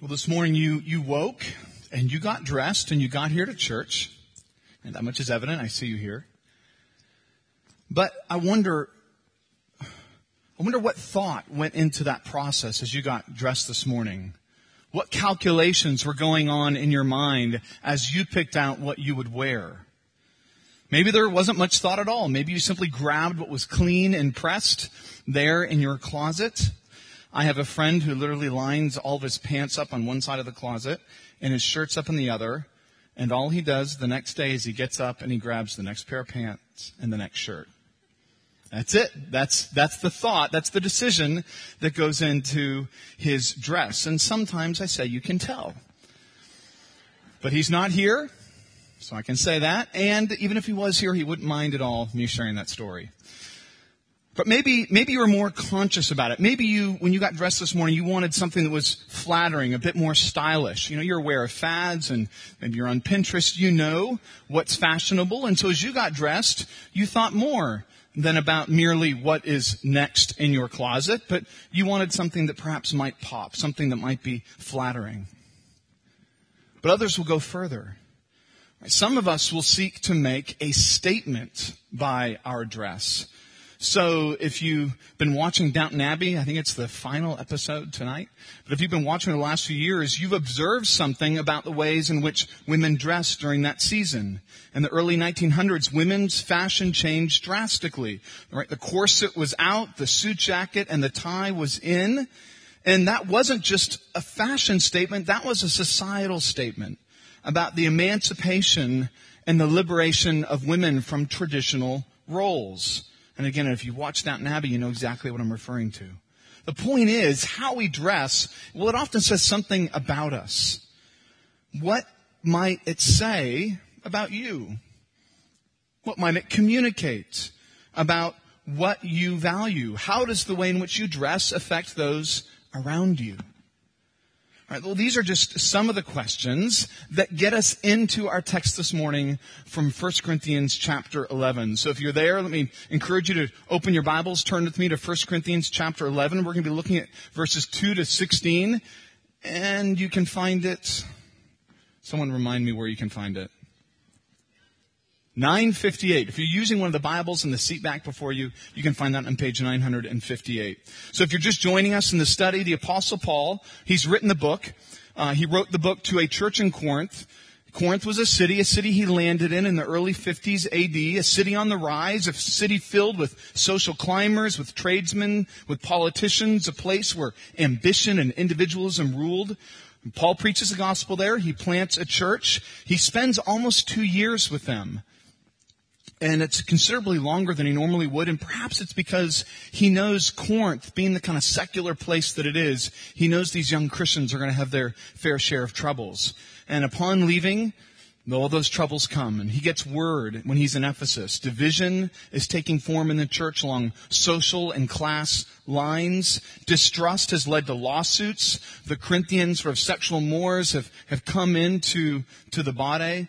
Well, this morning you woke and you got dressed and you got here to church. And that much is evident. I see you here. But I wonder what thought went into that process as you got dressed this morning. What calculations were going on in your mind as you picked out what you would wear? Maybe there wasn't much thought at all. Maybe you simply grabbed what was clean and pressed there in your closet. I have a friend who literally lines all of his pants up on one side of the closet and his shirts up on the other. And all he does the next day is he gets up and he grabs the next pair of pants and the next shirt. That's it. That's the thought. That's the decision that goes into his dress. And sometimes I say you can tell. But he's not here, so I can say that. And even if he was here, he wouldn't mind at all me sharing that story. But maybe you were more conscious about it. Maybe when you got dressed this morning, you wanted something that was flattering, a bit more stylish. You know, you're aware of fads and maybe you're on Pinterest. You know what's fashionable. And so as you got dressed, you thought more than about merely what is next in your closet, but you wanted something that perhaps might pop, something that might be flattering. But others will go further. Some of us will seek to make a statement by our dress. So if you've been watching Downton Abbey, I think it's the final episode tonight, but if you've been watching the last few years, you've observed something about the ways in which women dressed during that season. In the early 1900s, women's fashion changed drastically. Right? The corset was out, the suit jacket and the tie was in, and that wasn't just a fashion statement, that was a societal statement about the emancipation and the liberation of women from traditional roles. And again, if you watch Downton Abbey, you know exactly what I'm referring to. The point is, how we dress, well, it often says something about us. What might it say about you? What might it communicate about what you value? How does the way in which you dress affect those around you? All right, well, these are just some of the questions that get us into our text this morning from 1 Corinthians chapter 11. So if you're there, let me encourage you to open your Bibles, turn with me to 1 Corinthians chapter 11. We're going to be looking at verses 2 to 16, and you can find it. Someone remind me where you can find it. 958. If you're using one of the Bibles in the seat back before you, you can find that on page 958. So if you're just joining us in the study, the Apostle Paul, he's written the book. He wrote the book to a church in Corinth. Corinth was a city he landed in the early 50s AD, a city on the rise, a city filled with social climbers, with tradesmen, with politicians, a place where ambition and individualism ruled. Paul preaches the gospel there. He plants a church. He spends almost 2 years with them. And it's considerably longer than he normally would. And perhaps it's because he knows Corinth, being the kind of secular place that it is, he knows these young Christians are going to have their fair share of troubles. And upon leaving, all those troubles come. And he gets word when he's in Ephesus. Division is taking form in the church along social and class lines. Distrust has led to lawsuits. The Corinthians, sort of sexual mores, have come into the body.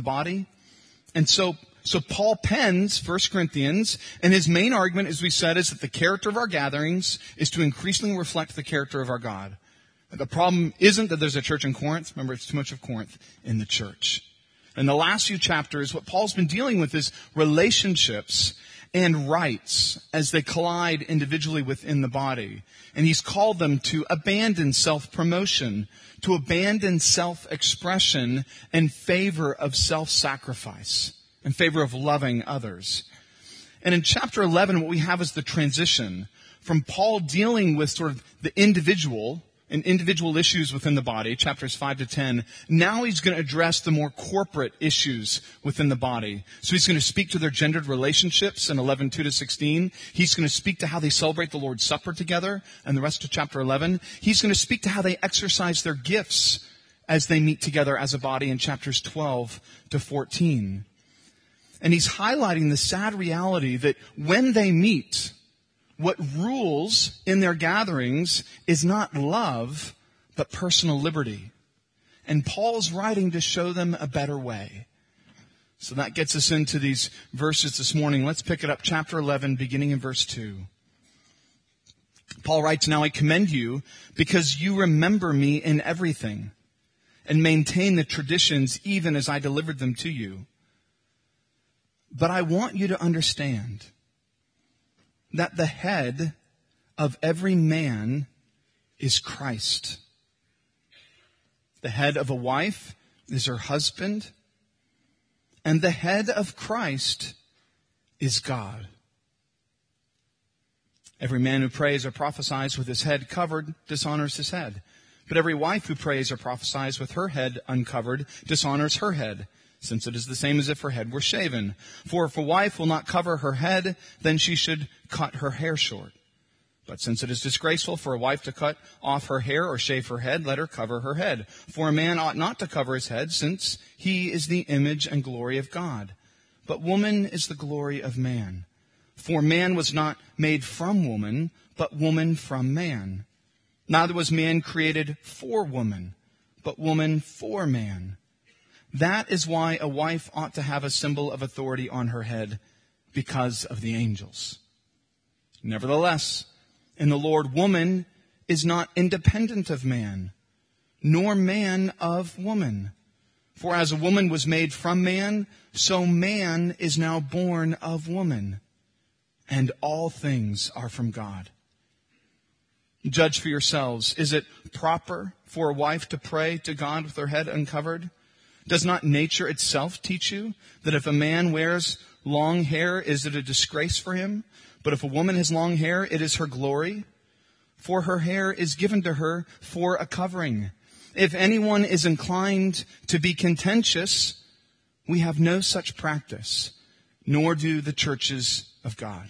And so Paul pens 1 Corinthians, and his main argument, as we said, is that the character of our gatherings is to increasingly reflect the character of our God. The problem isn't that there's a church in Corinth. Remember, it's too much of Corinth in the church. In the last few chapters, what Paul's been dealing with is relationships and rights as they collide individually within the body. And he's called them to abandon self-promotion, to abandon self-expression in favor of self-sacrifice, in favor of loving others. And in chapter 11, what we have is the transition from Paul dealing with sort of the individual and individual issues within the body, chapters 5 to 10. Now he's going to address the more corporate issues within the body. So he's going to speak to their gendered relationships in 11, 2 to 16. He's going to speak to how they celebrate the Lord's Supper together and the rest of chapter 11. He's going to speak to how they exercise their gifts as they meet together as a body in chapters 12 to 14. And he's highlighting the sad reality that when they meet, what rules in their gatherings is not love, but personal liberty. And Paul's writing to show them a better way. So that gets us into these verses this morning. Let's pick it up, chapter 11, beginning in verse 2. Paul writes, "Now I commend you because you remember me in everything and maintain the traditions even as I delivered them to you. But I want you to understand that the head of every man is Christ. The head of a wife is her husband, and the head of Christ is God. Every man who prays or prophesies with his head covered dishonors his head. But every wife who prays or prophesies with her head uncovered dishonors her head, since it is the same as if her head were shaven. For if a wife will not cover her head, then she should cut her hair short. But since it is disgraceful for a wife to cut off her hair or shave her head, let her cover her head. For a man ought not to cover his head, since he is the image and glory of God. But woman is the glory of man. For man was not made from woman, but woman from man. Neither was man created for woman, but woman for man. That is why a wife ought to have a symbol of authority on her head, because of the angels. Nevertheless, in the Lord, woman is not independent of man, nor man of woman. For as a woman was made from man, so man is now born of woman. And all things are from God. Judge for yourselves. Is it proper for a wife to pray to God with her head uncovered? Does not nature itself teach you that if a man wears long hair, is it a disgrace for him? But if a woman has long hair, it is her glory. For her hair is given to her for a covering. If anyone is inclined to be contentious, we have no such practice, nor do the churches of God.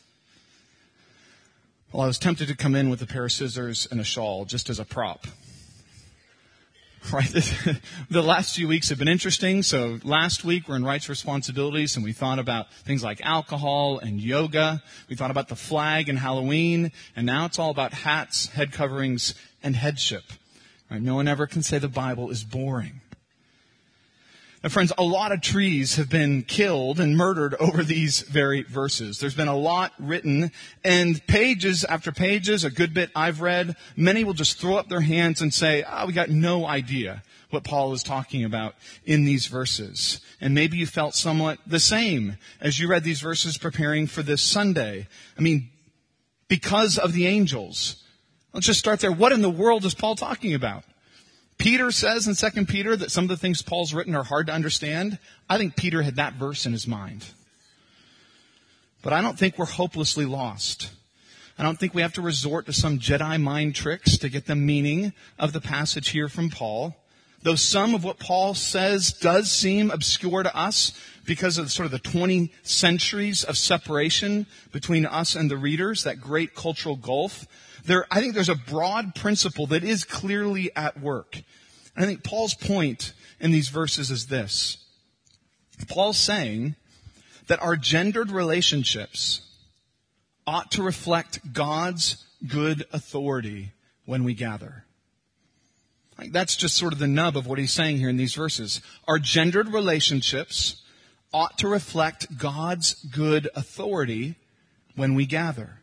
Well, I was tempted to come in with a pair of scissors and a shawl just as a prop. Right? The last few weeks have been interesting. So last week we're in rights responsibilities and we thought about things like alcohol and yoga. We thought about the flag and Halloween. And now it's all about hats, head coverings, and headship. Right? No one ever can say the Bible is boring. Now, friends, a lot of trees have been killed and murdered over these very verses. There's been a lot written, and pages after pages, a good bit I've read, many will just throw up their hands and say, we got no idea what Paul is talking about in these verses. And maybe you felt somewhat the same as you read these verses preparing for this Sunday. I mean, because of the angels. Let's just start there. What in the world is Paul talking about? Peter says in 2 Peter that some of the things Paul's written are hard to understand. I think Peter had that verse in his mind. But I don't think we're hopelessly lost. I don't think we have to resort to some Jedi mind tricks to get the meaning of the passage here from Paul. Though some of what Paul says does seem obscure to us because of sort of the 20 centuries of separation between us and the readers, that great cultural gulf. I think there's a broad principle that is clearly at work. And I think Paul's point in these verses is this. Paul's saying that our gendered relationships ought to reflect God's good authority when we gather. Like that's just sort of the nub of what he's saying here in these verses. Our gendered relationships ought to reflect God's good authority when we gather.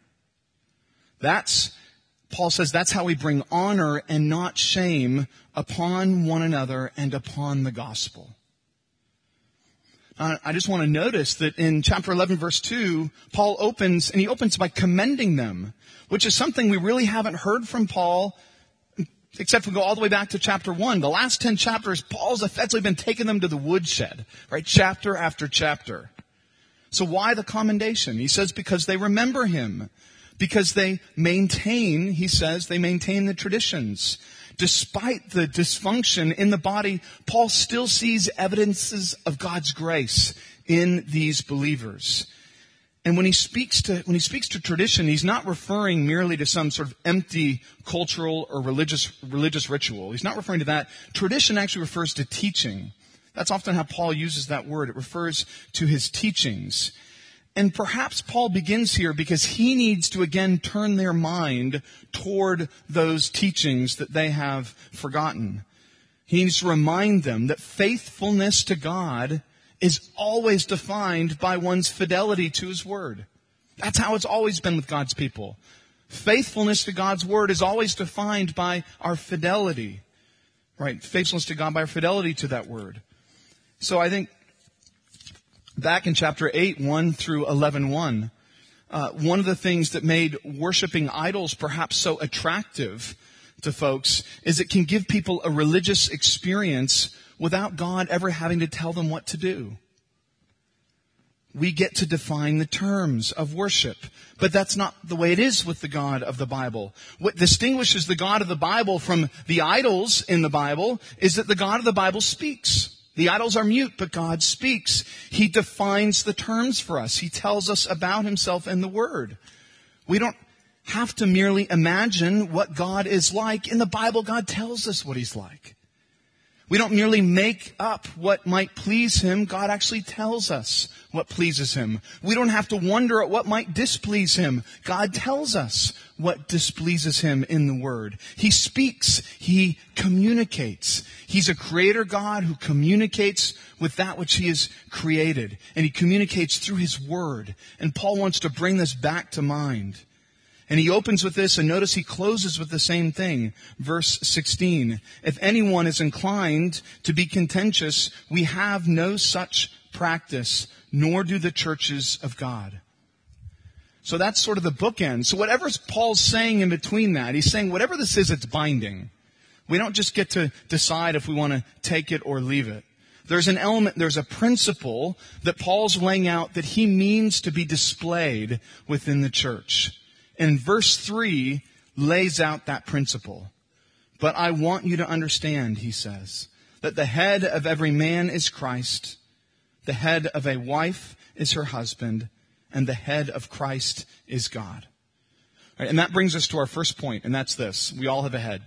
Paul says that's how we bring honor and not shame upon one another and upon the gospel. I just want to notice that in chapter 11, verse 2, Paul opens by commending them, which is something we really haven't heard from Paul, except we go all the way back to chapter 1. The last 10 chapters, Paul's effectively been taking them to the woodshed, right? Chapter after chapter. So why the commendation? He says because they remember him. Because they maintain, he says, they maintain the traditions. Despite the dysfunction in the body, Paul still sees evidences of God's grace in these believers. And when he speaks to tradition, he's not referring merely to some sort of empty cultural or religious ritual. He's not referring to that. Tradition actually refers to teaching. That's often how Paul uses that word. It refers to his teachings. And perhaps Paul begins here because he needs to again turn their mind toward those teachings that they have forgotten. He needs to remind them that faithfulness to God is always defined by one's fidelity to his word. That's how it's always been with God's people. Faithfulness to God's word is always defined by our fidelity, right? Faithfulness to God by our fidelity to that word. So I think back in chapter 8, 1 through 11:1, one of the things that made worshiping idols perhaps so attractive to folks is it can give people a religious experience without God ever having to tell them what to do. We get to define the terms of worship. But that's not the way it is with the God of the Bible. What distinguishes the God of the Bible from the idols in the Bible is that the God of the Bible speaks. The idols are mute, but God speaks. He defines the terms for us. He tells us about himself in the Word. We don't have to merely imagine what God is like. In the Bible, God tells us what he's like. We don't merely make up what might please him. God actually tells us what pleases him. We don't have to wonder at what might displease him. God tells us what displeases him in the Word. He speaks. He communicates. He's a creator God who communicates with that which he has created. And he communicates through his Word. And Paul wants to bring this back to mind. And he opens with this, and notice he closes with the same thing. Verse 16. If anyone is inclined to be contentious, we have no such practice, nor do the churches of God. So that's sort of the bookend. So whatever Paul's saying in between that, he's saying whatever this is, it's binding. We don't just get to decide if we want to take it or leave it. There's an element, there's a principle that Paul's laying out that he means to be displayed within the church. And verse 3 lays out that principle. But I want you to understand, he says, that the head of every man is Christ, the head of a wife is her husband, and the head of Christ is God. All right, and that brings us to our first point, and that's this. We all have a head.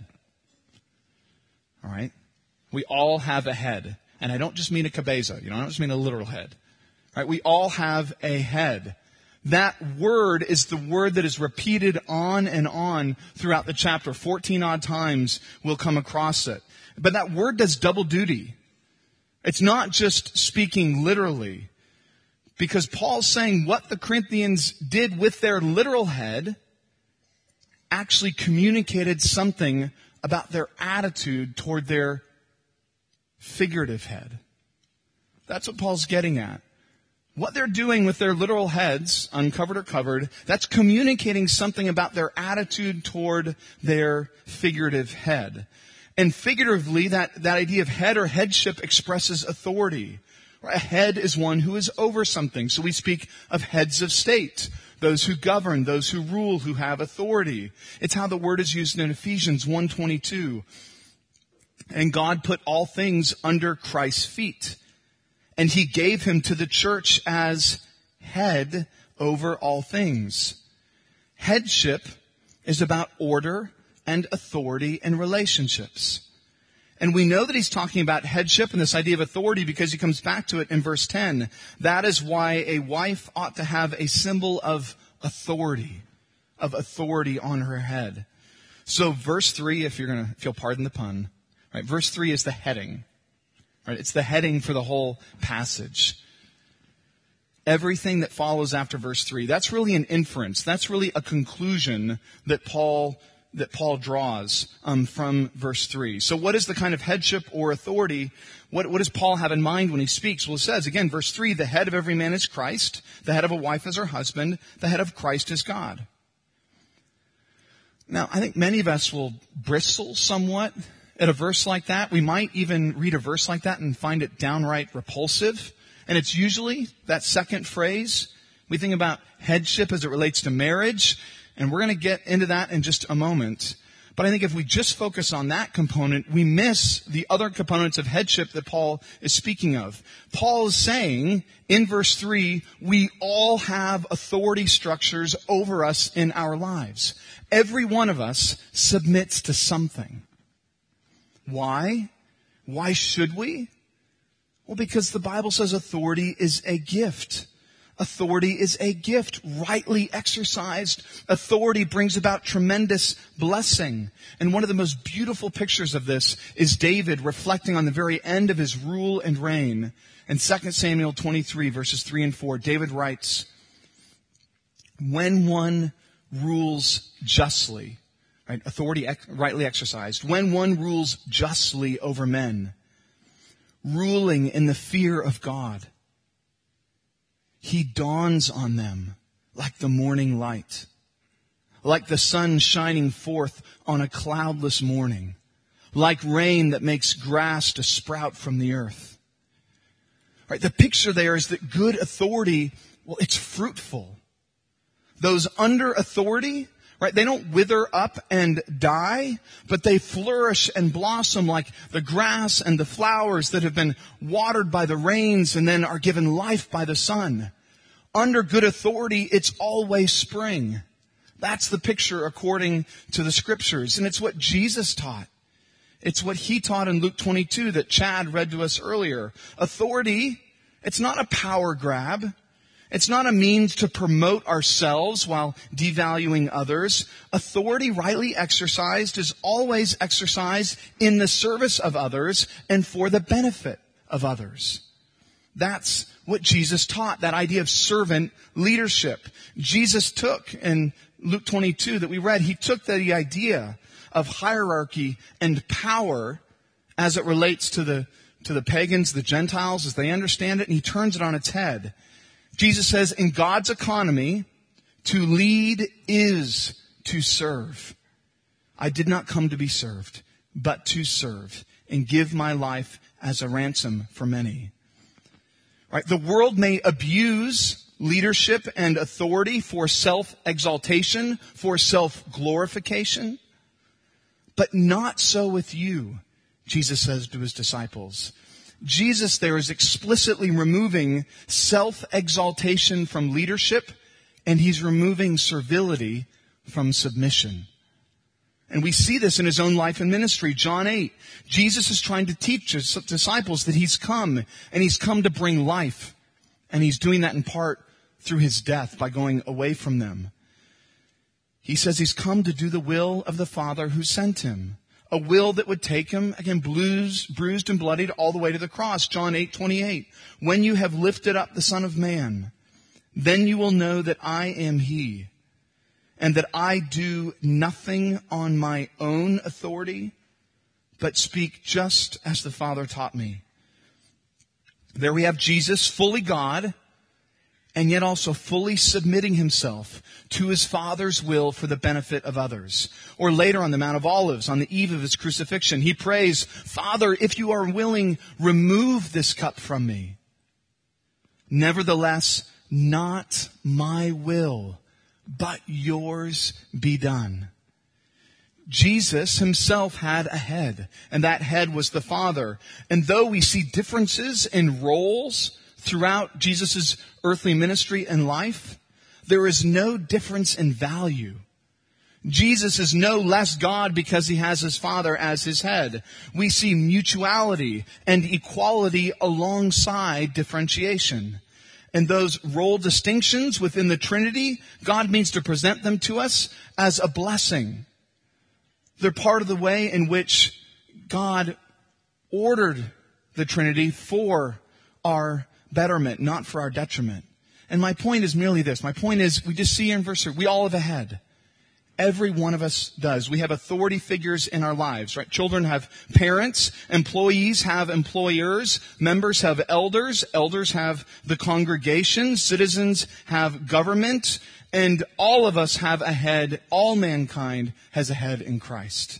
All right? We all have a head. And I don't just mean a cabeza. I don't just mean a literal head. All right? We all have a head. That word is the word that is repeated on and on throughout the chapter. 14 odd times we'll come across it. But that word does double duty. It's not just speaking literally. Because Paul's saying what the Corinthians did with their literal head actually communicated something about their attitude toward their figurative head. That's what Paul's getting at. What they're doing with their literal heads, uncovered or covered, that's communicating something about their attitude toward their figurative head. And figuratively, that idea of head or headship expresses authority. A head is one who is over something. So we speak of heads of state, those who govern, those who rule, who have authority. It's how the word is used in Ephesians 1:22. And God put all things under Christ's feet. And he gave him to the church as head over all things. Headship is about order and authority and relationships. And we know that he's talking about headship and this idea of authority because he comes back to it in verse 10. That is why a wife ought to have a symbol of authority on her head. So verse 3, if you'll pardon the pun, right? Verse 3 is the heading. Right? It's the heading for the whole passage. Everything that follows after verse 3, that's really an inference. That's really a conclusion that Paul draws from verse 3. So what is the kind of headship or authority? What does Paul have in mind when he speaks? Well, it says, again, verse 3, the head of every man is Christ. The head of a wife is her husband. The head of Christ is God. Now, I think many of us will bristle somewhat at a verse like that. We might even read a verse like that and find it downright repulsive. And it's usually that second phrase. We think about headship as it relates to marriage. And we're going to get into that in just a moment. But I think if we just focus on that component, we miss the other components of headship that Paul is speaking of. Paul is saying in verse 3, we all have authority structures over us in our lives. Every one of us submits to something. Why? Why should we? Well, because the Bible says authority is a gift. Authority is a gift, rightly exercised. Authority brings about tremendous blessing. And one of the most beautiful pictures of this is David reflecting on the very end of his rule and reign. In 2 Samuel 23, verses 3 and 4, David writes, when one rules justly, right? Authority rightly exercised. When one rules justly over men, ruling in the fear of God, he dawns on them like the morning light, like the sun shining forth on a cloudless morning, like rain that makes grass to sprout from the earth. Right? The picture there is that good authority, well, it's fruitful. Those under authority, right, they don't wither up and die, but they flourish and blossom like the grass and the flowers that have been watered by the rains and then are given life by the sun. Under good authority, it's always spring. That's the picture according to the scriptures. And it's what Jesus taught. It's what he taught in Luke 22 that Chad read to us earlier. Authority, it's not a power grab. It's not a means to promote ourselves while devaluing others. Authority rightly exercised is always exercised in the service of others and for the benefit of others. That's what Jesus taught, that idea of servant leadership. Jesus took, in Luke 22 that we read, he took the idea of hierarchy and power as it relates to the pagans, the Gentiles, as they understand it, and he turns it on its head. Jesus says, in God's economy, to lead is to serve. I did not come to be served, but to serve and give my life as a ransom for many. Right? The world may abuse leadership and authority for self-exaltation, for self-glorification, but not so with you, Jesus says to his disciples. Jesus there is explicitly removing self-exaltation from leadership, and he's removing servility from submission. And we see this in his own life and ministry. John 8, Jesus is trying to teach his disciples that he's come, and he's come to bring life. And he's doing that in part through his death by going away from them. He says he's come to do the will of the Father who sent him. A will that would take him, again, bruised and bloodied all the way to the cross. John 8:28. When you have lifted up the Son of Man, then you will know that I am he, and that I do nothing on my own authority, but speak just as the Father taught me. There we have Jesus, fully God, and yet also fully submitting himself to his Father's will for the benefit of others. Or later on the Mount of Olives, on the eve of his crucifixion, he prays, Father, if you are willing, remove this cup from me. Nevertheless, not my will, but yours be done. Jesus himself had a head, and that head was the Father. And though we see differences in roles throughout Jesus' earthly ministry and life, there is no difference in value. Jesus is no less God because he has his Father as his head. We see mutuality and equality alongside differentiation. And those role distinctions within the Trinity, God means to present them to us as a blessing. They're part of the way in which God ordered the Trinity for our betterment, not for our detriment. And my point is merely this. My point is, we just see here in verse 3, we all have a head. Every one of us does. We have authority figures in our lives, right? Children have parents, employees have employers, members have elders, elders have the congregation, citizens have government, and all of us have a head. All mankind has a head in Christ.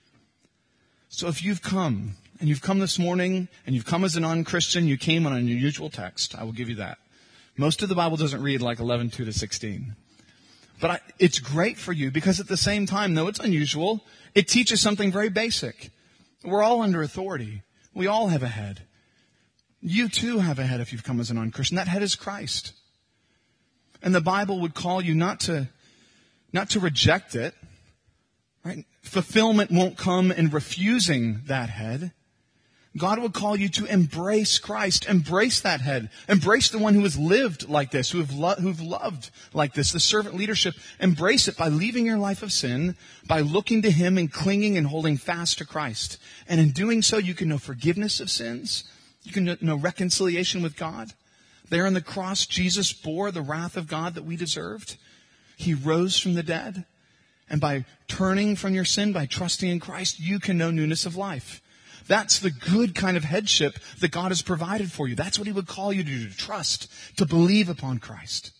So if you've come, and you've come this morning, and you've come as a non-Christian, you came on an unusual text. I will give you that. Most of the Bible doesn't read like 11:2-16. But it's great for you because at the same time, though it's unusual, it teaches something very basic. We're all under authority. We all have a head. You too have a head if you've come as a non-Christian. That head is Christ. And the Bible would call you not to reject it. Right? Fulfillment won't come in refusing that head. God would call you to embrace Christ, embrace that head, embrace the one who has lived like this, who've loved like this, the servant leadership. Embrace it by leaving your life of sin, by looking to him and clinging and holding fast to Christ. And in doing so, you can know forgiveness of sins. You can know reconciliation with God. There on the cross, Jesus bore the wrath of God that we deserved. He rose from the dead. And by turning from your sin, by trusting in Christ, you can know newness of life. That's the good kind of headship that God has provided for you. That's what he would call you to do, to trust, to believe upon Christ.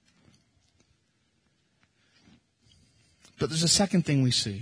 But there's a second thing we see.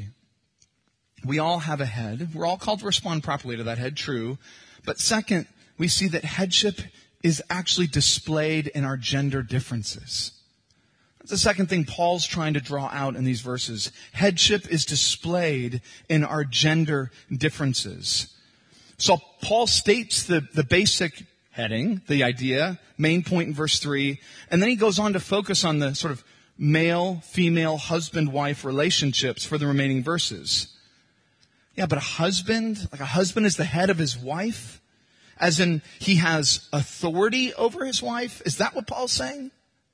We all have a head. We're all called to respond properly to that head, true. But second, we see that headship is actually displayed in our gender differences. That's the second thing Paul's trying to draw out in these verses. Headship is displayed in our gender differences. So Paul states the basic heading, the idea, main point in verse 3, and then he goes on to focus on the sort of male, female, husband-wife relationships for the remaining verses. Yeah, but a husband is the head of his wife? As in, he has authority over his wife? Is that what Paul's saying?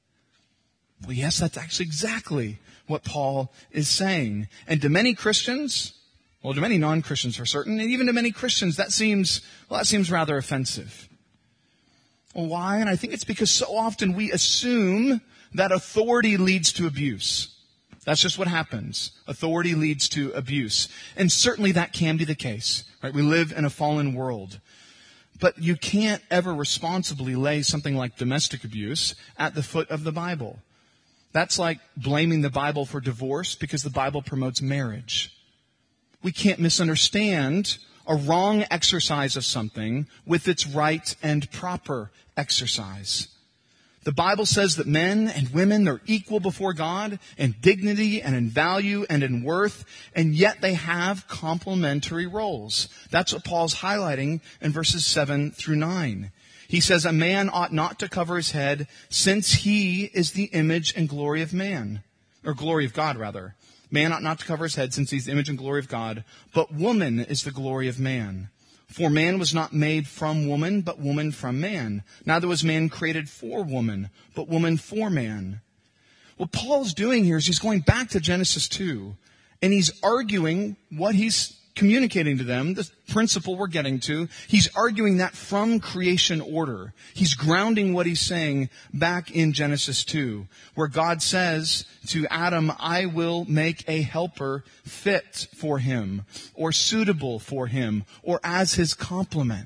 Well, yes, that's actually exactly what Paul is saying. And to many Christians, well, to many non-Christians for certain, and even to many Christians, that seems rather offensive. Well, why? And I think it's because so often we assume that authority leads to abuse. That's just what happens. Authority leads to abuse. And certainly that can be the case, right? We live in a fallen world. But you can't ever responsibly lay something like domestic abuse at the foot of the Bible. That's like blaming the Bible for divorce because the Bible promotes marriage. We can't misunderstand a wrong exercise of something with its right and proper exercise. The Bible says that men and women are equal before God in dignity and in value and in worth, and yet they have complementary roles. That's what Paul's highlighting in verses 7 through 9. He says, a man ought not to cover his head since he is the image and glory of man, or glory of God rather. Man ought not to cover his head since he's the image and glory of God, but woman is the glory of man. For man was not made from woman, but woman from man. Neither was man created for woman, but woman for man. What Paul's doing here is he's going back to Genesis 2, and he's arguing what he's communicating to them, the principle we're getting to. He's arguing that from creation order. He's grounding what he's saying back in Genesis 2, where God says to Adam, I will make a helper fit for him, or suitable for him, or as his complement.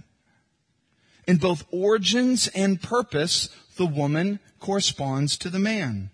In both origins and purpose, the woman corresponds to the man.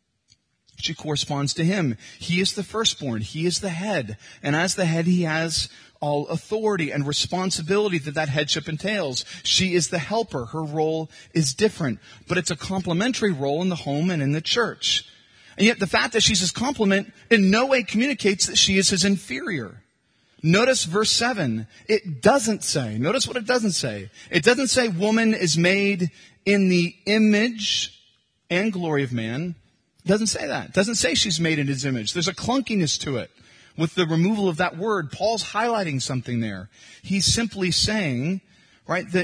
She corresponds to him. He is the firstborn. He is the head. And as the head, he has all authority and responsibility that headship entails. She is the helper. Her role is different. But it's a complementary role in the home and in the church. And yet the fact that she's his complement in no way communicates that she is his inferior. Notice verse 7. It doesn't say. Notice what it doesn't say. It doesn't say woman is made in the image and glory of man. It doesn't say that. It doesn't say she's made in his image. There's a clunkiness to it. With the removal of that word, Paul's highlighting something there. He's simply saying, right, that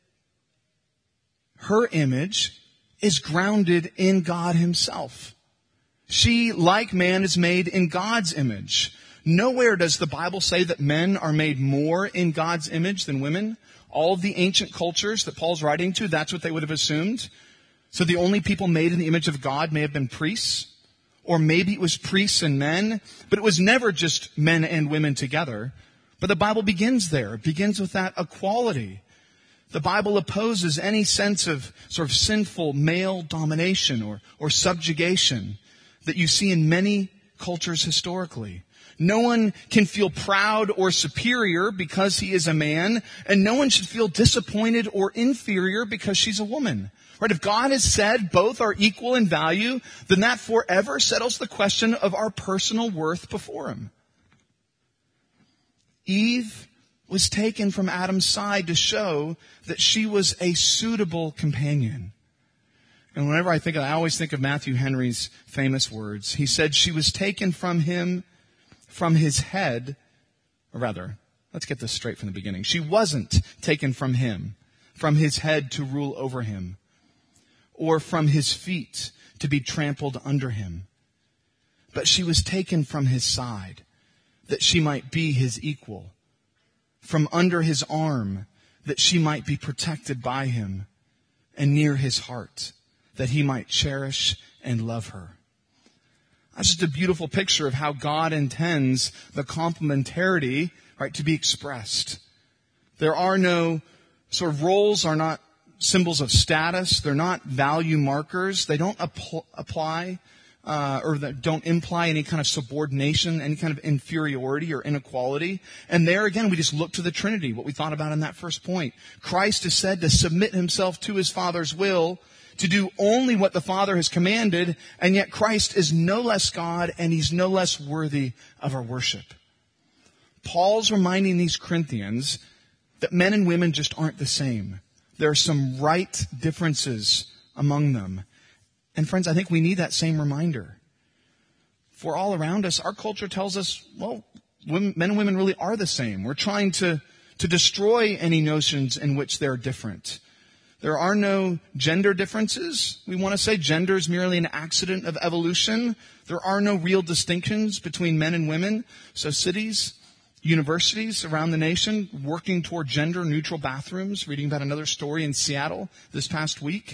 her image is grounded in God himself. She, like man, is made in God's image. Nowhere does the Bible say that men are made more in God's image than women. All of the ancient cultures that Paul's writing to, that's what they would have assumed. So the only people made in the image of God may have been priests, or maybe it was priests and men, but it was never just men and women together. But the Bible begins there. It begins with that equality. The Bible opposes any sense of sort of sinful male domination or subjugation that you see in many cultures historically. No one can feel proud or superior because he is a man, and no one should feel disappointed or inferior because she's a woman. Right? If God has said both are equal in value, then that forever settles the question of our personal worth before him. Eve was taken from Adam's side to show that she was a suitable companion. And whenever I always think of Matthew Henry's famous words. He said she was taken from him, from his head, or rather, let's get this straight from the beginning. She wasn't taken from him, from his head to rule over him, or from his feet to be trampled under him. But she was taken from his side, that she might be his equal, from under his arm, that she might be protected by him, and near his heart, that he might cherish and love her. That's just a beautiful picture of how God intends the complementarity, right, to be expressed. There are no sort of roles are not symbols of status. They're not value markers. They don't apply or that don't imply any kind of subordination, any kind of inferiority or inequality. And there again, we just look to the Trinity, what we thought about in that first point. Christ is said to submit himself to his Father's will, to do only what the Father has commanded, and yet Christ is no less God and he's no less worthy of our worship. Paul's reminding these Corinthians that men and women just aren't the same. There are some right differences among them. And friends, I think we need that same reminder. For all around us, our culture tells us, well, men and women really are the same. We're trying to destroy any notions in which they're different. There are no gender differences. We want to say gender is merely an accident of evolution. There are no real distinctions between men and women. So cities, universities around the nation working toward gender-neutral bathrooms. Reading about another story in Seattle this past week.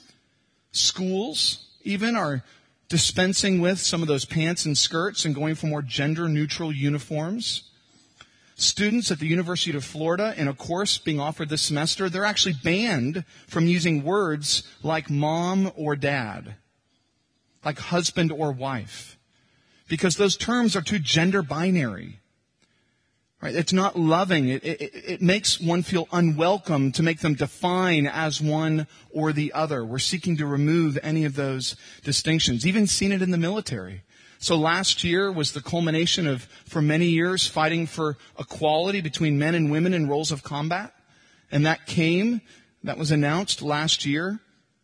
Schools even are dispensing with some of those pants and skirts and going for more gender-neutral uniforms. Students at the University of Florida in a course being offered this semester, they're actually banned from using words like mom or dad, like husband or wife, because those terms are too gender binary. Right? It's not loving. It makes one feel unwelcome to make them define as one or the other. We're seeking to remove any of those distinctions. Even seen it in the military. So last year was the culmination of, for many years, fighting for equality between men and women in roles of combat. And that was announced last year.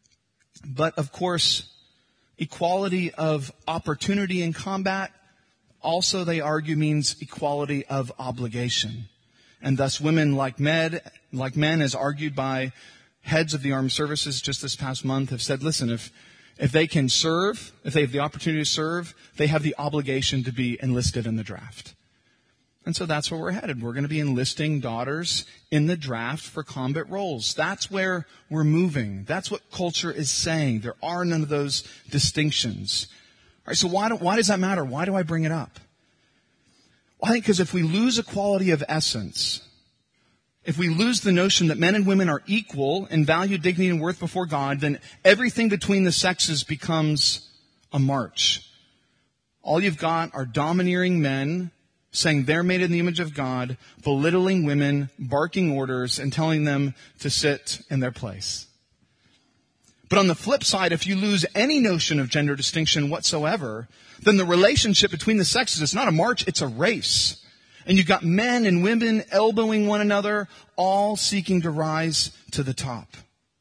But of course, equality of opportunity in combat also, they argue, means equality of obligation. And thus women like men, as argued by heads of the armed services just this past month, have said, listen, if they can serve, if they have the opportunity to serve, they have the obligation to be enlisted in the draft. And so that's where we're headed. We're going to be enlisting daughters in the draft for combat roles. That's where we're moving. That's what culture is saying. There are none of those distinctions. All right, so why does that matter? Why do I bring it up? Well, I think because if we lose equality of essence, if we lose the notion that men and women are equal in value, dignity, and worth before God, then everything between the sexes becomes a march. All you've got are domineering men saying they're made in the image of God, belittling women, barking orders, and telling them to sit in their place. But on the flip side, if you lose any notion of gender distinction whatsoever, then the relationship between the sexes is not a march, it's a race. And you've got men and women elbowing one another, all seeking to rise to the top.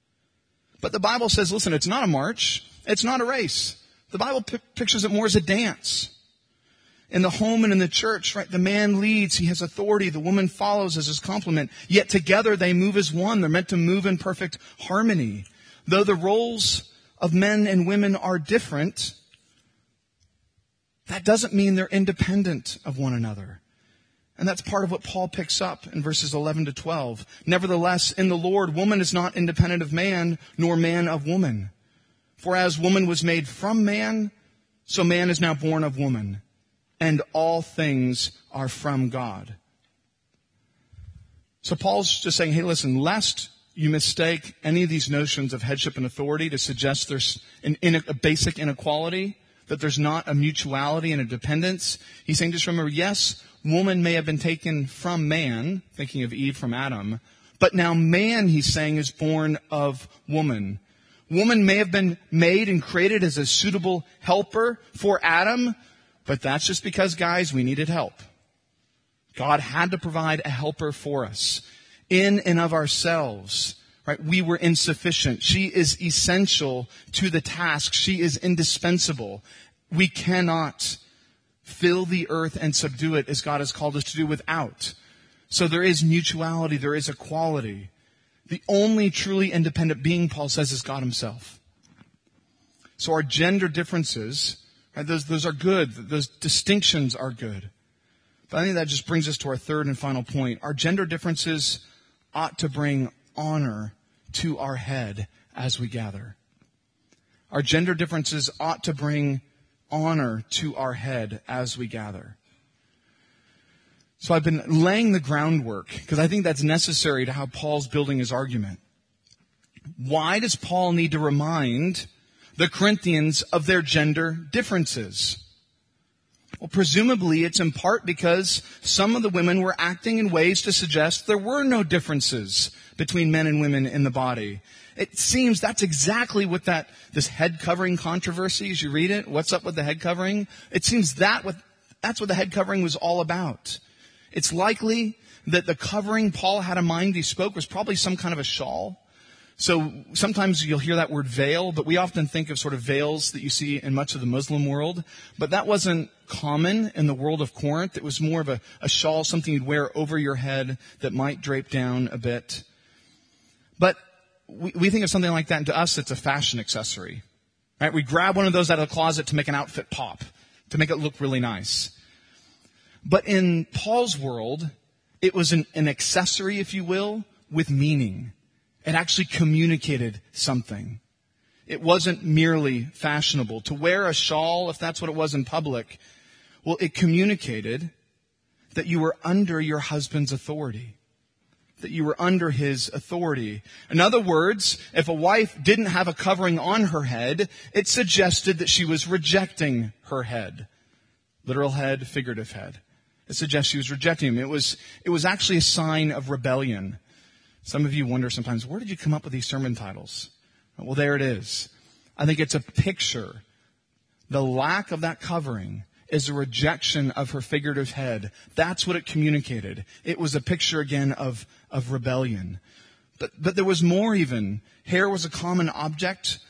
But the Bible says, listen, it's not a march, it's not a race. The Bible pictures it more as a dance. In the home and in the church, right, the man leads, he has authority, the woman follows as his complement. Yet together they move as one. They're meant to move in perfect harmony. Though the roles of men and women are different, that doesn't mean they're independent of one another. And that's part of what Paul picks up in verses 11 to 12. Nevertheless, in the Lord, woman is not independent of man, nor man of woman. For as woman was made from man, so man is now born of woman. And all things are from God. So Paul's just saying, hey, listen, lest you mistake any of these notions of headship and authority to suggest there's a basic inequality, that there's not a mutuality and a dependence. He's saying, just remember, yes, woman may have been taken from man, thinking of Eve from Adam, but now man, he's saying, is born of woman. Woman may have been made and created as a suitable helper for Adam, but that's just because, guys, we needed help. God had to provide a helper for us. In and of ourselves, right? We were insufficient. She is essential to the task. She is indispensable. We cannot fill the earth and subdue it as God has called us to do without. So there is mutuality. There is equality. The only truly independent being, Paul says, is God himself. So our gender differences, right, those are good. Those distinctions are good. But I think that just brings us to our third and final point. Our gender differences ought to bring honor to our head as we gather. Our gender differences ought to bring honor to our head as we gather. So I've been laying the groundwork because I think that's necessary to how Paul's building his argument. Why does Paul need to remind the Corinthians of their gender differences? Well, presumably it's in part because some of the women were acting in ways to suggest there were no differences between men and women in the body. It seems that's exactly what this head covering controversy, as you read it, what's up with the head covering? It seems that's what the head covering was all about. It's likely that the covering Paul had in mind he spoke was probably some kind of a shawl. So sometimes you'll hear that word veil, but we often think of sort of veils that you see in much of the Muslim world. But that wasn't common in the world of Corinth. It was more of a shawl, something you'd wear over your head that might drape down a bit. But we think of something like that, and to us it's a fashion accessory. Right? We grab one of those out of the closet to make an outfit pop, to make it look really nice. But in Paul's world, it was an accessory, if you will, with meaning. It actually communicated something. It wasn't merely fashionable. To wear a shawl, if that's what it was in public, well, it communicated that you were under your husband's authority. That you were under his authority. In other words, if a wife didn't have a covering on her head, it suggested that she was rejecting her head. Literal head, figurative head. It suggests she was rejecting him. It was actually a sign of rebellion. Some of you wonder sometimes, where did you come up with these sermon titles? Well, there it is. I think it's a picture. The lack of that covering is a rejection of her figurative head. That's what it communicated. It was a picture again of rebellion. But there was more even. Hair was a common object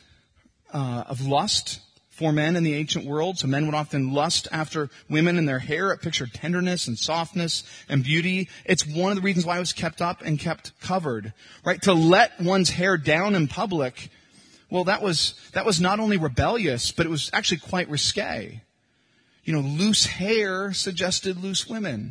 of lust for men in the ancient world. So men would often lust after women and their hair. It pictured tenderness and softness and beauty. It's one of the reasons why it was kept up and kept covered. Right? To let one's hair down in public, well, that was not only rebellious, but it was actually quite risque. You know, loose hair suggested loose women.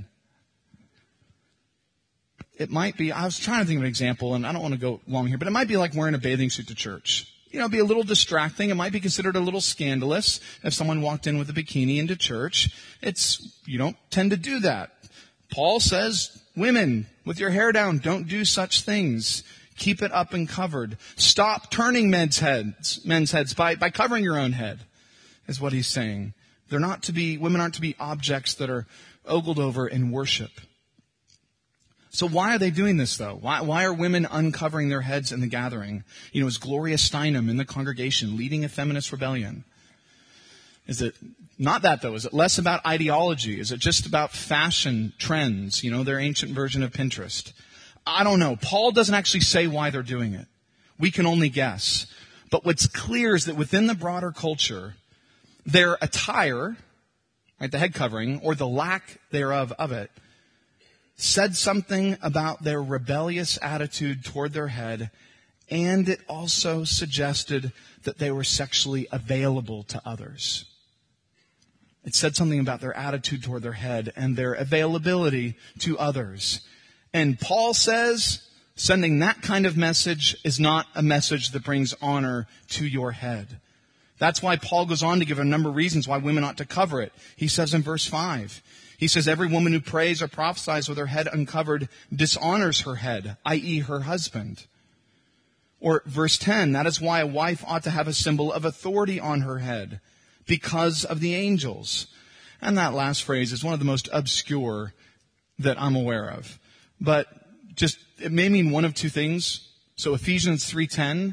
It might be, I was trying to think of an example, and I don't want to go long here, but it might be like wearing a bathing suit to church. You know, it'd be a little distracting. It might be considered a little scandalous if someone walked in with a bikini into church. You don't tend to do that. Paul says, women, with your hair down, don't do such things. Keep it up and covered. Stop turning men's heads by covering your own head, is what he's saying. Women aren't to be objects that are ogled over in worship. So why are they doing this, though? Why are women uncovering their heads in the gathering? You know, is Gloria Steinem in the congregation leading a feminist rebellion? Is it not that, though? Is it less about ideology? Is it just about fashion trends? You know, their ancient version of Pinterest? I don't know. Paul doesn't actually say why they're doing it. We can only guess. But what's clear is that within the broader culture, their attire, right, the head covering, or the lack thereof of it, said something about their rebellious attitude toward their head, and it also suggested that they were sexually available to others. It said something about their attitude toward their head and their availability to others. And Paul says, sending that kind of message is not a message that brings honor to your head. That's why Paul goes on to give a number of reasons why women ought to cover it. He says in verse 5, he says, every woman who prays or prophesies with her head uncovered dishonors her head, i.e. her husband. Or verse 10, that is why a wife ought to have a symbol of authority on her head, because of the angels. And that last phrase is one of the most obscure that I'm aware of. But just, it may mean one of two things. So Ephesians 3:10,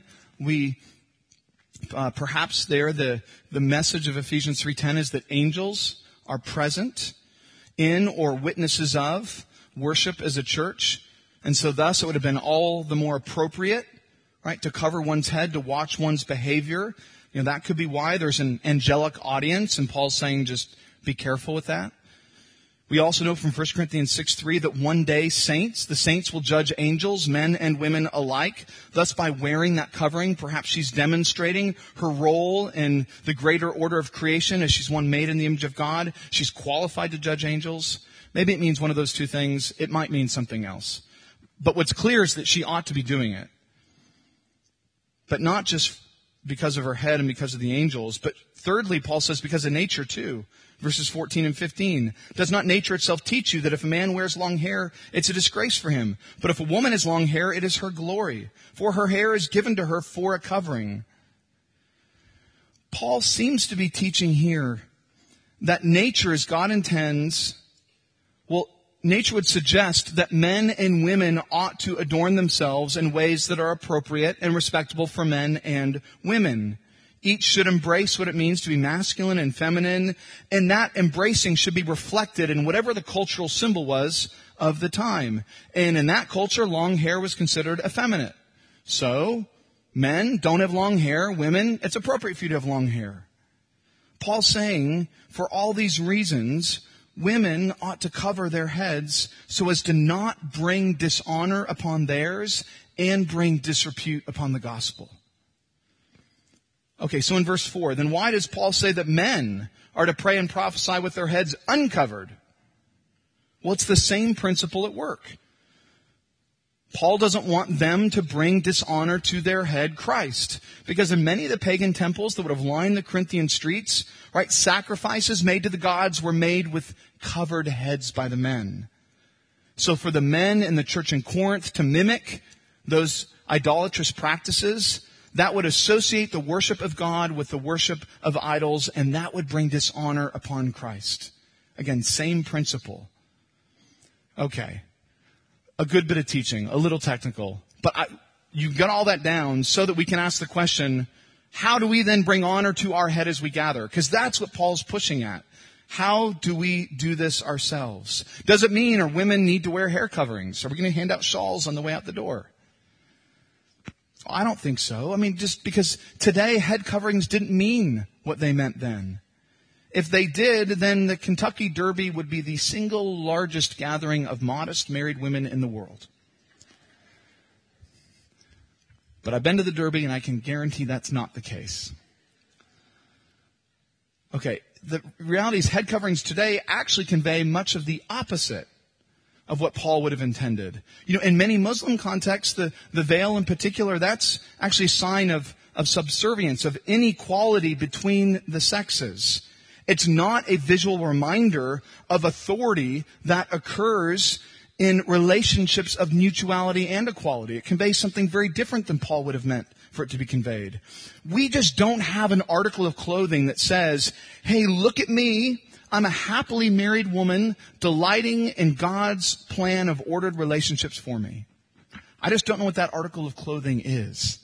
perhaps there the message of Ephesians 3:10 is that angels are present in or witnesses of worship as a church. And so thus it would have been all the more appropriate, right, to cover one's head, to watch one's behavior. You know, that could be why there's an angelic audience, and Paul's saying just be careful with that. We also know from 1 Corinthians 6:3 that one day the saints will judge angels, men and women alike. Thus, by wearing that covering, perhaps she's demonstrating her role in the greater order of creation as she's one made in the image of God. She's qualified to judge angels. Maybe it means one of those two things. It might mean something else. But what's clear is that she ought to be doing it. But not just because of her head and because of the angels. But thirdly, Paul says because of nature too. Verses 14 and 15. Does not nature itself teach you that if a man wears long hair, it's a disgrace for him? But if a woman has long hair, it is her glory. For her hair is given to her for a covering. Paul seems to be teaching here that nature, as God intends, nature would suggest that men and women ought to adorn themselves in ways that are appropriate and respectable for men and women. Each should embrace what it means to be masculine and feminine, and that embracing should be reflected in whatever the cultural symbol was of the time. And in that culture, long hair was considered effeminate. So, men don't have long hair. Women, it's appropriate for you to have long hair. Paul's saying, for all these reasons, women ought to cover their heads so as to not bring dishonor upon theirs and bring disrepute upon the gospel. Okay, so in verse 4, then why does Paul say that men are to pray and prophesy with their heads uncovered? Well, it's the same principle at work. Paul doesn't want them to bring dishonor to their head, Christ. Because in many of the pagan temples that would have lined the Corinthian streets, right, sacrifices made to the gods were made with covered heads by the men. So for the men in the church in Corinth to mimic those idolatrous practices, that would associate the worship of God with the worship of idols, and that would bring dishonor upon Christ. Again, same principle. Okay. A good bit of teaching, a little technical. But you got all that down so that we can ask the question, how do we then bring honor to our head as we gather? Because that's what Paul's pushing at. How do we do this ourselves? Does it mean our women need to wear hair coverings? Are we going to hand out shawls on the way out the door? I don't think so. I mean, just because today head coverings didn't mean what they meant then. If they did, then the Kentucky Derby would be the single largest gathering of modest married women in the world. But I've been to the Derby and I can guarantee that's not the case. Okay, the reality is head coverings today actually convey much of the opposite of what Paul would have intended. You know, in many Muslim contexts, the veil in particular, that's actually a sign of subservience, of inequality between the sexes. It's not a visual reminder of authority that occurs in relationships of mutuality and equality. It conveys something very different than Paul would have meant for it to be conveyed. We just don't have an article of clothing that says, hey, look at me. I'm a happily married woman delighting in God's plan of ordered relationships for me. I just don't know what that article of clothing is.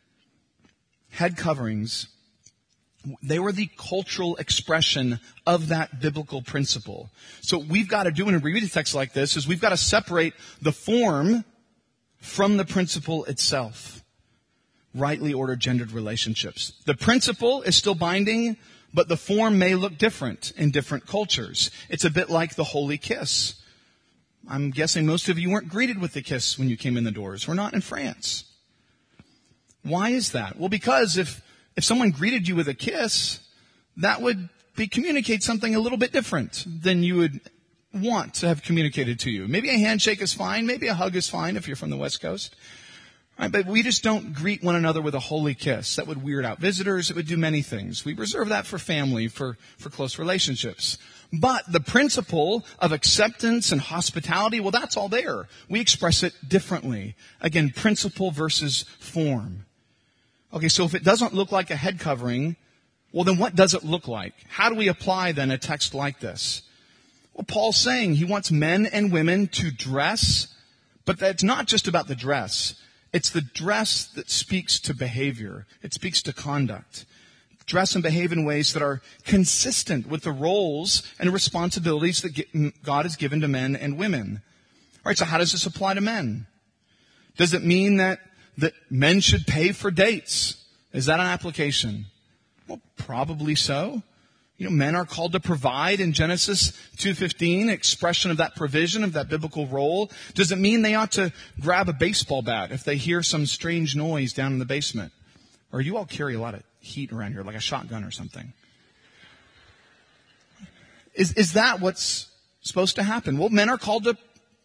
Head coverings, they were the cultural expression of that biblical principle. So what we've got to do when we read a text like this is we've got to separate the form from the principle itself. Rightly ordered gendered relationships. The principle is still binding, but the form may look different in different cultures. It's a bit like the holy kiss. I'm guessing most of you weren't greeted with the kiss when you came in the doors. We're not in France. Why is that? Well, because if someone greeted you with a kiss, that would communicate something a little bit different than you would want to have communicated to you. Maybe a handshake is fine. Maybe a hug is fine if you're from the West Coast. Right, but we just don't greet one another with a holy kiss. That would weird out visitors. It would do many things. We reserve that for family, for close relationships. But the principle of acceptance and hospitality, well, that's all there. We express it differently. Again, principle versus form. Okay, so if it doesn't look like a head covering, well, then what does it look like? How do we apply then a text like this? Well, Paul's saying he wants men and women to dress, but that's not just about the dress. It's the dress that speaks to behavior. It speaks to conduct. Dress and behave in ways that are consistent with the roles and responsibilities that God has given to men and women. All right, so how does this apply to men? Does it mean that men should pay for dates? Is that an application? Well, probably so. You know, men are called to provide in Genesis 2:15, expression of that provision, of that biblical role. Does it mean they ought to grab a baseball bat if they hear some strange noise down in the basement? Or you all carry a lot of heat around here, like a shotgun or something. Is that what's supposed to happen? Well, men are called to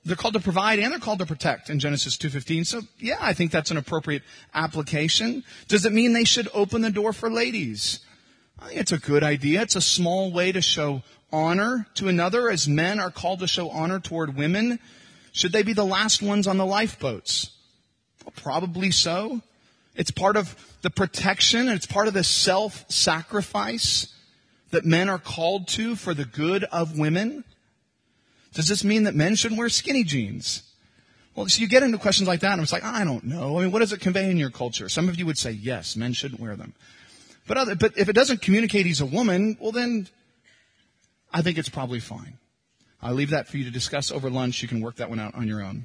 they're called to provide and they're called to protect in Genesis 2:15. So yeah, I think that's an appropriate application. Does it mean they should open the door for ladies? I think it's a good idea. It's a small way to show honor to another, as men are called to show honor toward women. Should they be the last ones on the lifeboats? Well, probably so. It's part of the protection and it's part of the self-sacrifice that men are called to for the good of women. Does this mean that men shouldn't wear skinny jeans? Well, so you get into questions like that and it's like, I don't know. I mean, what does it convey in your culture? Some of you would say, yes, men shouldn't wear them. But if it doesn't communicate he's a woman, well then, I think it's probably fine. I'll leave that for you to discuss over lunch. You can work that one out on your own.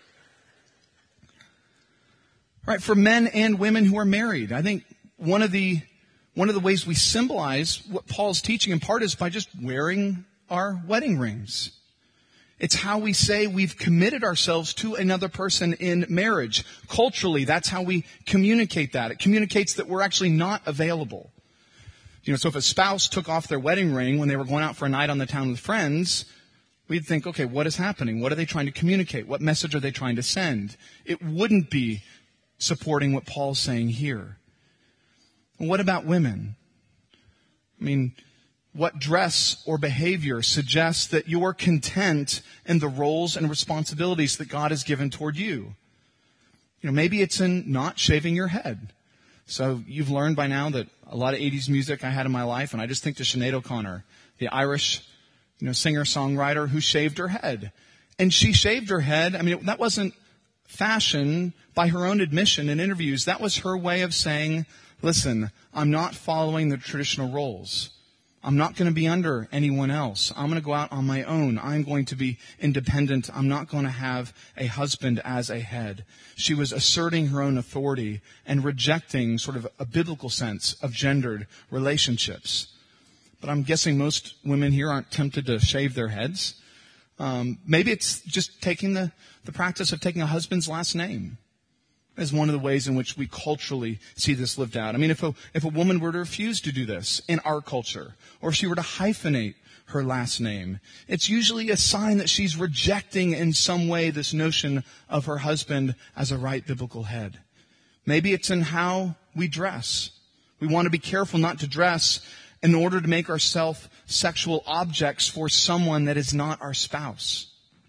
All right, for men and women who are married, I think one of the ways we symbolize what Paul's teaching in part is by just wearing our wedding rings. It's how we say we've committed ourselves to another person in marriage. Culturally, that's how we communicate that. It communicates that we're actually not available. So if a spouse took off their wedding ring when they were going out for a night on the town with friends, we'd think, okay, what is happening? What are they trying to communicate? What message are they trying to send? It wouldn't be supporting what Paul's saying here. What about women? I mean, what dress or behavior suggests that you're content in the roles and responsibilities that God has given toward you? Maybe it's in not shaving your head. So you've learned by now that a lot of 80s music I had in my life, and I just think to Sinead O'Connor, the Irish, singer-songwriter who shaved her head. And she shaved her head. I mean, that wasn't fashion by her own admission in interviews. That was her way of saying, listen, I'm not following the traditional roles. I'm not going to be under anyone else. I'm going to go out on my own. I'm going to be independent. I'm not going to have a husband as a head. She was asserting her own authority and rejecting sort of a biblical sense of gendered relationships. But I'm guessing most women here aren't tempted to shave their heads. Maybe it's just taking the practice of taking a husband's last name is one of the ways in which we culturally see this lived out. I mean, if a woman were to refuse to do this in our culture, or if she were to hyphenate her last name, it's usually a sign that she's rejecting in some way this notion of her husband as a right biblical head. Maybe it's in how we dress. We want to be careful not to dress in order to make ourselves sexual objects for someone that is not our spouse.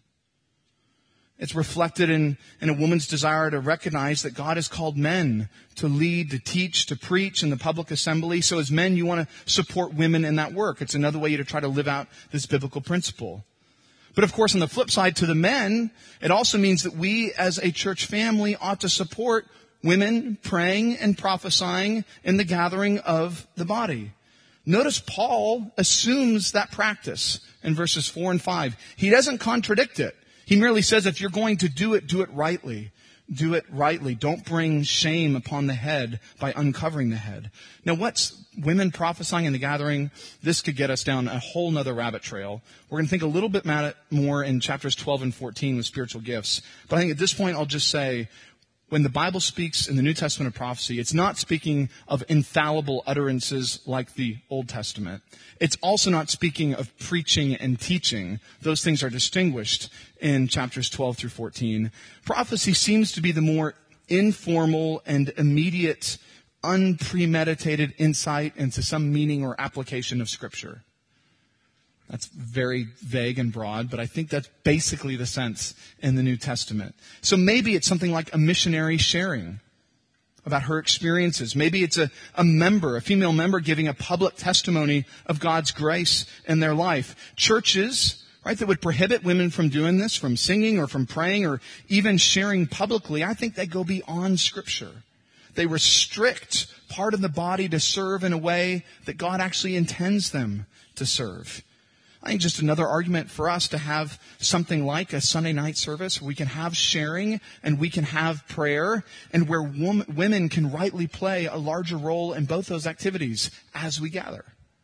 It's reflected in a woman's desire to recognize that God has called men to lead, to teach, to preach in the public assembly. So as men, you want to support women in that work. It's another way to try to live out this biblical principle. But of course, on the flip side to the men, it also means that we as a church family ought to support women praying and prophesying in the gathering of the body. Notice Paul assumes that practice in verses 4 and 5. He doesn't contradict it. He merely says if you're going to do it rightly. Do it rightly. Don't bring shame upon the head by uncovering the head. Now, what's women prophesying in the gathering? This could get us down a whole nother rabbit trail. We're going to think a little bit more in chapters 12 and 14 with spiritual gifts. But I think at this point, I'll just say, when the Bible speaks in the New Testament of prophecy, it's not speaking of infallible utterances like the Old Testament. It's also not speaking of preaching and teaching. Those things are distinguished in chapters 12 through 14. Prophecy seems to be the more informal and immediate, unpremeditated insight into some meaning or application of Scripture. That's very vague and broad, but I think that's basically the sense in the New Testament. So maybe it's something like a missionary sharing about her experiences. Maybe it's a female member giving a public testimony of God's grace in their life. Churches, right, that would prohibit women from doing this, from singing or from praying or even sharing publicly, I think they go beyond Scripture. They restrict part of the body to serve in a way that God actually intends them to serve. I think just another argument for us to have something like a Sunday night service where we can have sharing and we can have prayer and where women can rightly play a larger role in both those activities as we gather.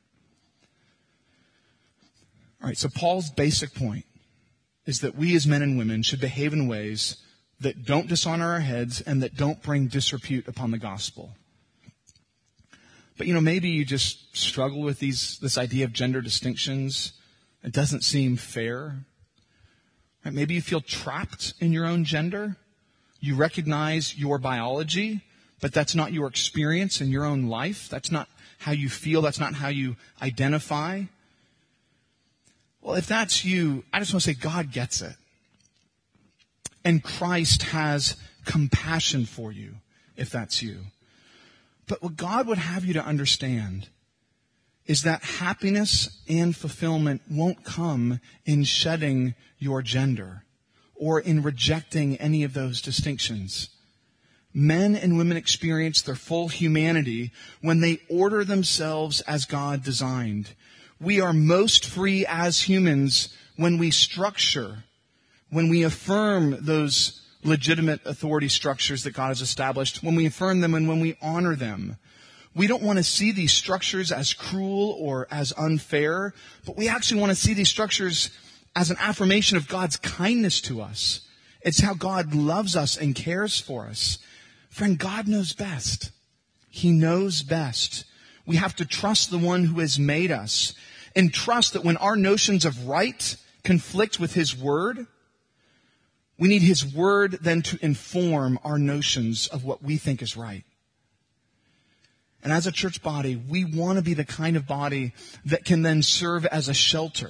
All right, so Paul's basic point is that we as men and women should behave in ways that don't dishonor our heads and that don't bring disrepute upon the gospel. But maybe you just struggle with this idea of gender distinctions. It doesn't seem fair. Right? Maybe you feel trapped in your own gender. You recognize your biology, but that's not your experience in your own life. That's not how you feel. That's not how you identify. Well, if that's you, I just want to say God gets it. And Christ has compassion for you, if that's you. But what God would have you to understand is that happiness and fulfillment won't come in shedding your gender or in rejecting any of those distinctions. Men and women experience their full humanity when they order themselves as God designed. We are most free as humans when we structure, when we affirm those legitimate authority structures that God has established, when we affirm them and when we honor them. We don't want to see these structures as cruel or as unfair, but we actually want to see these structures as an affirmation of God's kindness to us. It's how God loves us and cares for us. Friend, God knows best. He knows best. We have to trust the one who has made us and trust that when our notions of right conflict with His Word, we need His Word then to inform our notions of what we think is right. And as a church body, we want to be the kind of body that can then serve as a shelter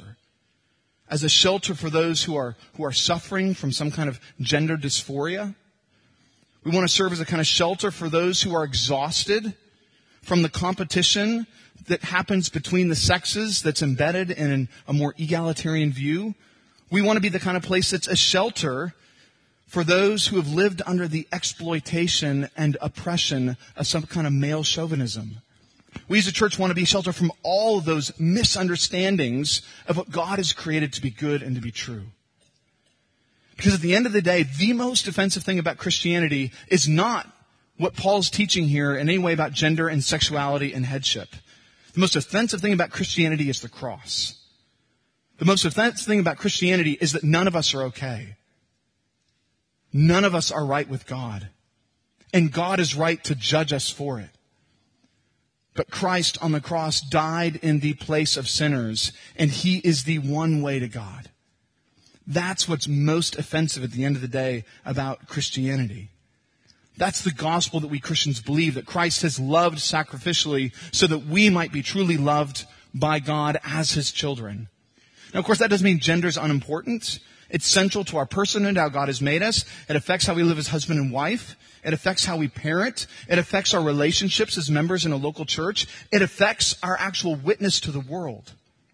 for those who are suffering from some kind of gender dysphoria. We want to serve as a kind of shelter for those who are exhausted from the competition that happens between the sexes that's embedded in a more egalitarian view. We want to be the kind of place that's a shelter for those who have lived under the exploitation and oppression of some kind of male chauvinism. We as a church want to be a shelter from all of those misunderstandings of what God has created to be good and to be true. Because at the end of the day, the most offensive thing about Christianity is not what Paul's teaching here in any way about gender and sexuality and headship. The most offensive thing about Christianity is the cross. The most offensive thing about Christianity is that none of us are okay. None of us are right with God. And God is right to judge us for it. But Christ on the cross died in the place of sinners, and He is the one way to God. That's what's most offensive at the end of the day about Christianity. That's the gospel that we Christians believe, that Christ has loved sacrificially so that we might be truly loved by God as His children. Now, of course, that doesn't mean gender is unimportant. It's central to our personhood, how God has made us. It affects how we live as husband and wife. It affects how we parent. It affects our relationships as members in a local church. It affects our actual witness to the world.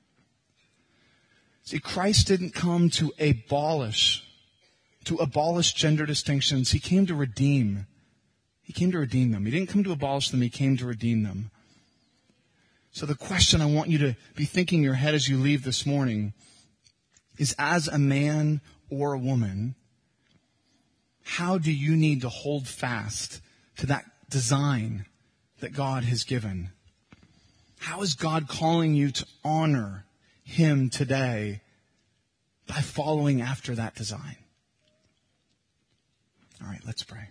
See, Christ didn't come to abolish gender distinctions. He came to redeem. He came to redeem them. He didn't come to abolish them. He came to redeem them. So the question I want you to be thinking in your head as you leave this morning is, as a man or a woman, how do you need to hold fast to that design that God has given? How is God calling you to honor Him today by following after that design? All right, let's pray.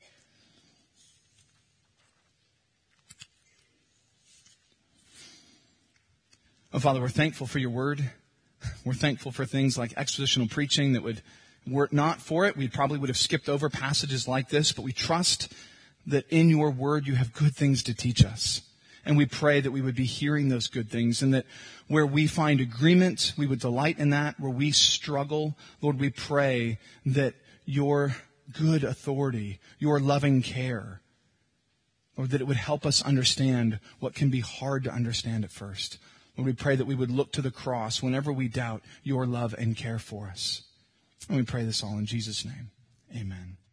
Oh, Father, we're thankful for your word. We're thankful for things like expositional preaching that were it not for it, we probably would have skipped over passages like this, but we trust that in your word you have good things to teach us. And we pray that we would be hearing those good things, and that where we find agreement, we would delight in that. Where we struggle, Lord, we pray that your good authority, your loving care, Lord, that it would help us understand what can be hard to understand at first. Lord, we pray that we would look to the cross whenever we doubt your love and care for us. And we pray this all in Jesus' name. Amen.